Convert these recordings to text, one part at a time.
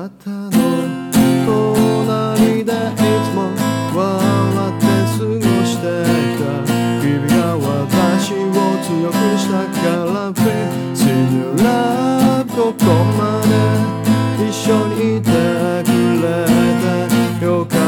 なたの隣でいつも笑って過ごしてきた日々が私を強くしたからSend your love ここまで一緒にいてくれてよか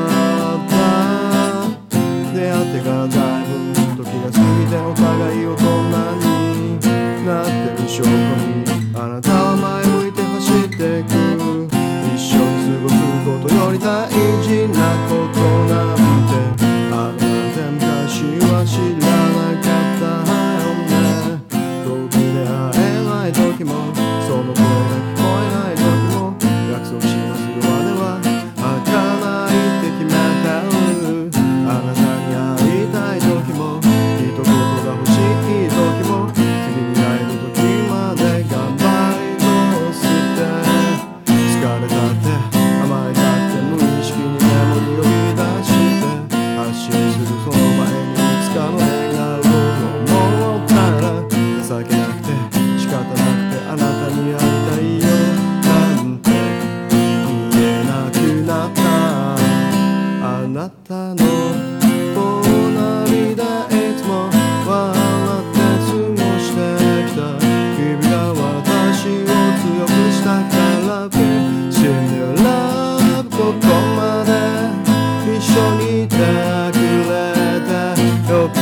った出会ってからだいぶ時が過ぎてお互い大人になってる証拠にあなたは前向いて走っていく一緒に過ごすことより大事なことなんてあなた昔は知らなかったよね遠くで会えない時もその声が聞こえない時も約束しますよ我は開かないって決めてるあなたに会いたい時も一言が欲しい時も次に会える時まで頑張り通して疲れたって甘えたって無意識にメモリを言い出して発信するその前にいつかの笑顔を思ったら情けなくて仕方なくてあなたに会いたいよなんて言えなくなったあなたの隣でいつも笑って過ごしてきた日々が私を強くしたからSend your love ここまで一緒にいてくれてよか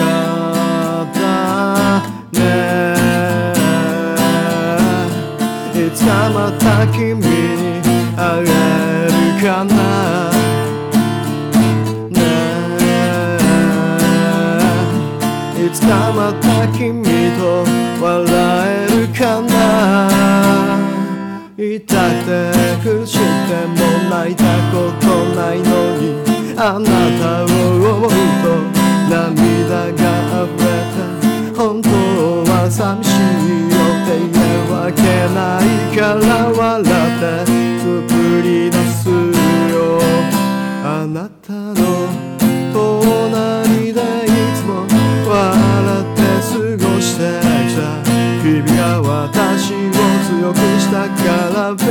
ったねいつかまた君に会えるかないつかまた君と笑えるかな痛くて苦しくても泣いたことないのにあなたを思うと涙が溢れて本当は寂しいよって言えわけないから笑って作り出すよあなたの隣でいつも笑って過ごしてきた日々が私を強くしたから